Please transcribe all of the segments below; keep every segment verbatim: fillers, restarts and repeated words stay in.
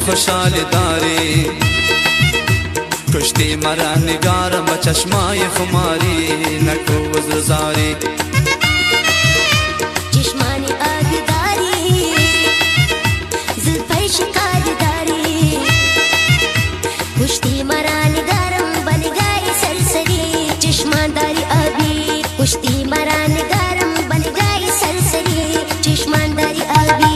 خوشحال داری، کشتی مرا نگارم با چشمای خماری، نکو وزر زاری چشمانی آبی داری، زلفای شکار داری، کشتی مرا نگارم با نگاه سرسری. چشمان داری آبی، کشتی مرا نگارم با نگاه سرسری. چشمان داری آبی.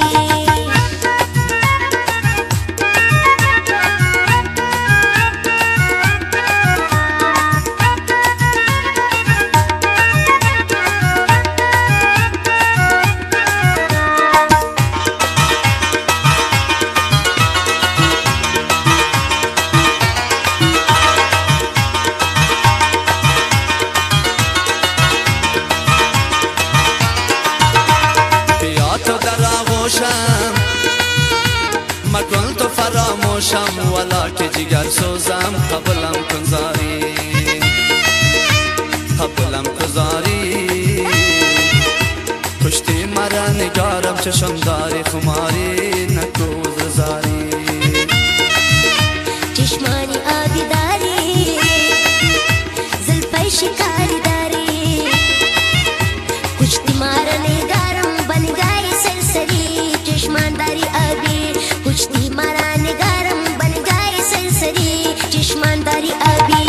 مکن تو فراموشم ولا که جگر سوزم، قبلم کن زاری، قبلم کن زاری. کشتی مرا نگارم چشم داری خماری، نکو وزر زاری چشمانی آبی داری، زلفای شکار داری، کشتی مرا نگارم با نگاه سرسری. چشمان داری آبی، کشتی مرا نگارم با نگاه سرسری. چشمان داری آبی.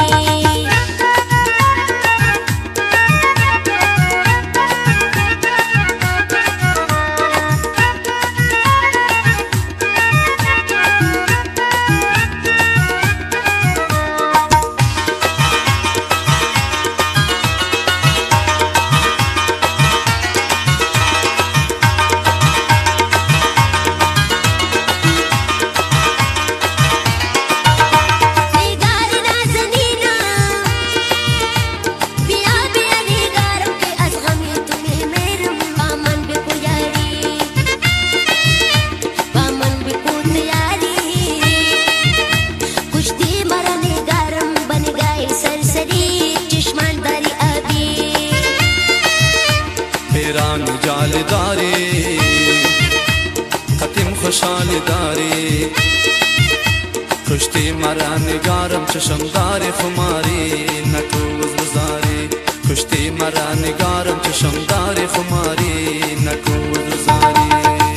پیران جال داری، خطیم خوشحال داری، کشتی مرا نگارم چشم داری خماری، نکو وزر زاری. کشتی مرا نگارم چشم داری خماری، نکو وزر زاری.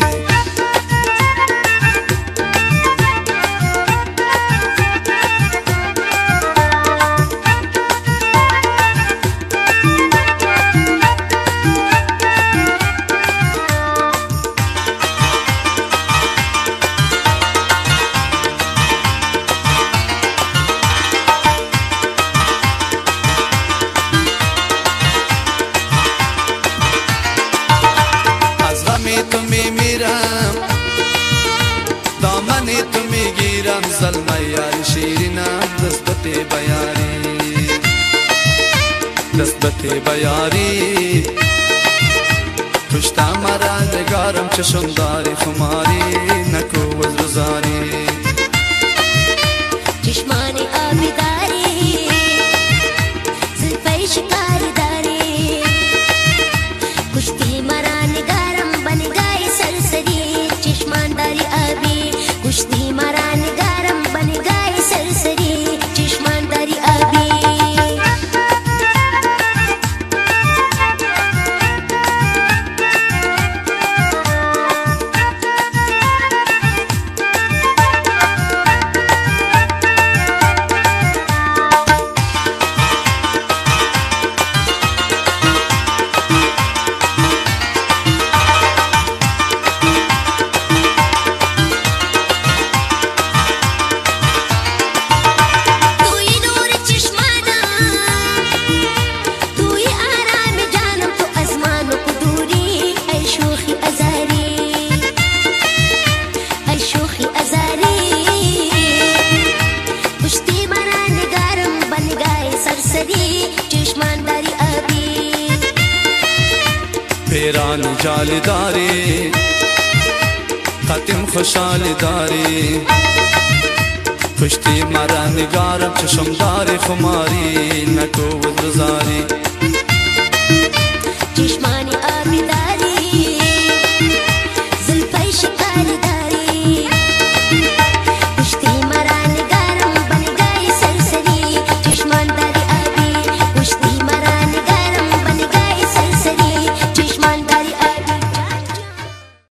تو می میرم، دامنی تو می گیرم، ظلم یاری شیرینم، دست بتی بیاری، دست بتی بیاری. کشتا مرا نگارم چشم داری خماری، نکو وزر زاری چشمانی آبی داری، زلفای شکار داری، کشتی مرا نگارم با نگاه سرسری. چشمان داری آبی، کشتی مرا نگارم با نگاه سرسری. چشمان داری آبی. پیران جال داری، خطیم خوشحال داری، کشتی مرا نگارم چشم داری خماری، نکو وزر